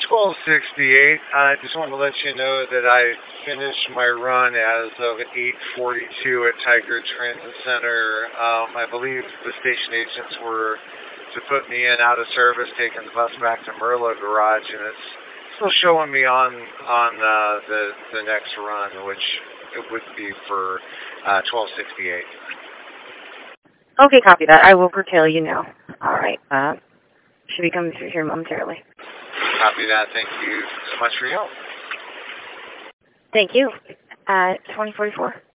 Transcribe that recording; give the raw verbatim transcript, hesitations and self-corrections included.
twelve sixty-eight. I just want to let you know that I finished my run as of eight forty-two at Tiger Transit Center. Um, I believe the station agents were to put me in out of service, taking the bus back to Merlot Garage, and it's still showing me on on uh, the the next run, which it would be for uh, twelve sixty-eight. Okay, copy that. I will curtail you now. All right. Uh, should be coming through here momentarily. Copy that. Thank you so much for your help. Thank you. At twenty forty-four.